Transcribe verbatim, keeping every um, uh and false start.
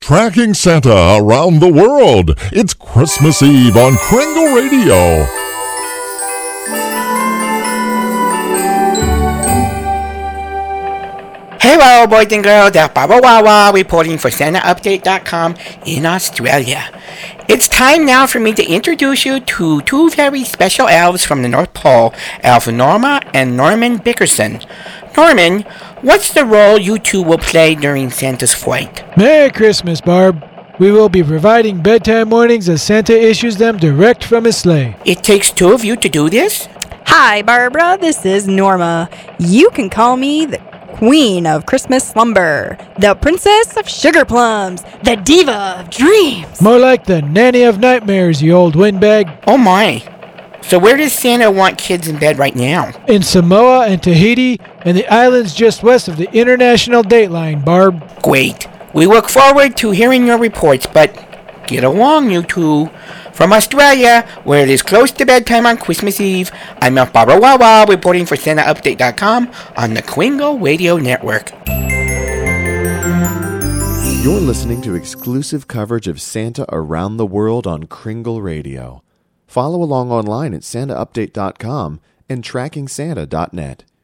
Tracking Santa around the world. It's Christmas Eve on Kringle Radio. Hello, boys and girls. That's Baba Wawa reporting for Santa Update dot com in Australia. It's time now for me to introduce you to two very special elves from the North Pole, Elf Norma and Norman Bickerson. Norman, what's the role you two will play during Santa's flight? Merry Christmas, Barb. We will be providing bedtime warnings as Santa issues them direct from his sleigh. It takes two of you to do this? Hi, Barbara. This is Norma. You can call me the Queen of Christmas Slumber, the Princess of Sugar Plums, the Diva of Dreams. More like the Nanny of Nightmares, you old windbag. Oh my. So where does Santa want kids in bed right now? In Samoa and Tahiti and the islands just west of the international dateline, Barb. Great. We look forward to hearing your reports, but get along, you two. From Australia, where it is close to bedtime on Christmas Eve, I'm Elf Baba Wawa reporting for Santa Update dot com on the Kringle Radio Network. You're listening to exclusive coverage of Santa around the world on Kringle Radio. Follow along online at Santa Update dot com and Tracking Santa dot net.